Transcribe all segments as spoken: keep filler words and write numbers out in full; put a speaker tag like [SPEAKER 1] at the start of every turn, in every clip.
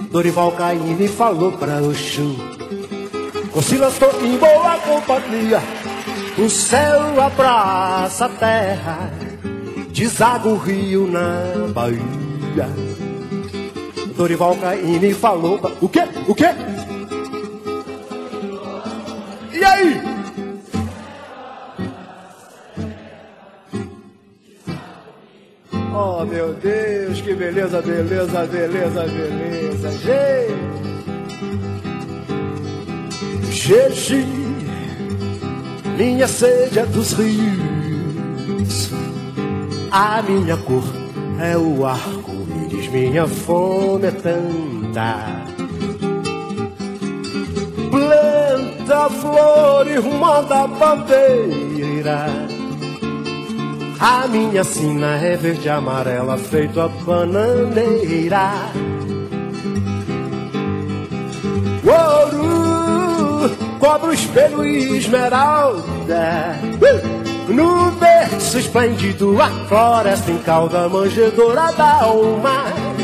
[SPEAKER 1] Dorival Caymmi falou pra Oxum: Concila, estou em boa companhia. O céu abraça a terra, deságua o rio na Bahia. Dorival Caymmi falou pra... O quê? O quê? E aí? Oh, meu Deus, que beleza, beleza, beleza, beleza. Jeji, minha sede é dos rios, a minha cor é o arco-íris, minha fome é tanta. Planta flor e manda bandeira, a minha sina é verde e amarela, feito a bananeira. Ouro, cobre o espelho e esmeralda, uh! No berço esplêndido a floresta em calda, manjedoura da alma.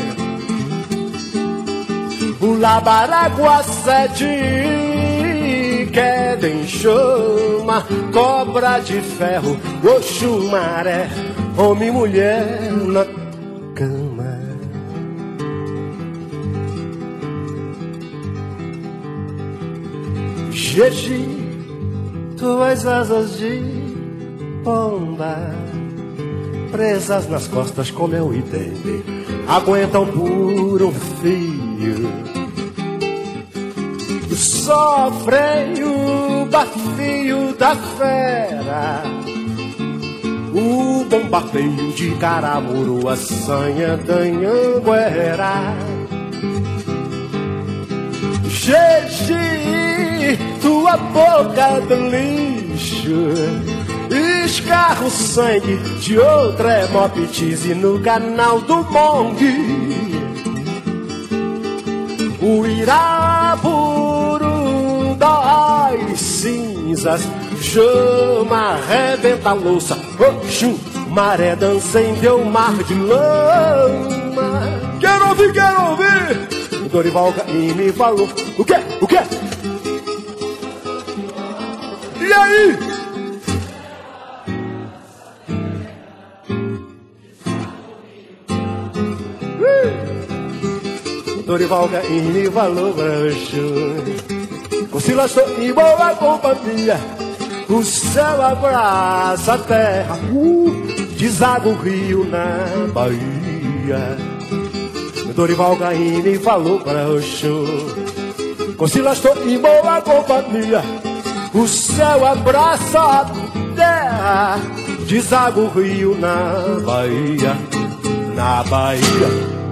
[SPEAKER 1] O labaraguá sede queda em chama, cobra de ferro, Oxum, maré, homem e mulher na cama. Jeji, tuas asas de pomba, presas nas costas como eu e dente, aguentam por um fio. Sofrem o bafio da fera, o bombardeio de Caramuru, a sanha da Anhanguera. Jeji, tua boca do lixo escarra o sangue de outra hemoptise no canal do Mongue. O Irapuru dói cinzas, chama, arrebenta a louça. Oxum, maré dança em teu mar de lama. Quero ouvir, quero ouvir. Dorival Caymmi falou: O quê? O quê? E aí? Dorival Caymmi falou pra Oxum: Concila, estou em boa companhia. O céu abraça a terra, uh, deságua o rio na Bahia. Dorival Caymmi falou pra Oxum: Concila, estou em boa companhia. O céu abraça a terra, deságua o rio na Bahia, na Bahia.